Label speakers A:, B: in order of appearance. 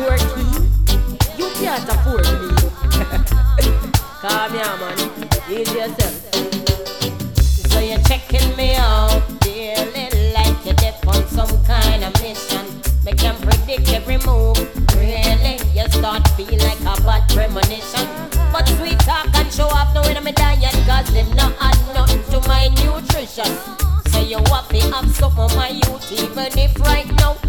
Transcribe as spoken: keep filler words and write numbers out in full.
A: door key. You can't afford me. Calm here, man. Ease yourself. So you're checking me out, feeling like you're deep on some kind of mission. Make them predict every move. Really, you start feel like a bad premonition. But sweet talk and show off no in my diet, cause them not add nothing to my nutrition. So you have to have some of my youth, even if right now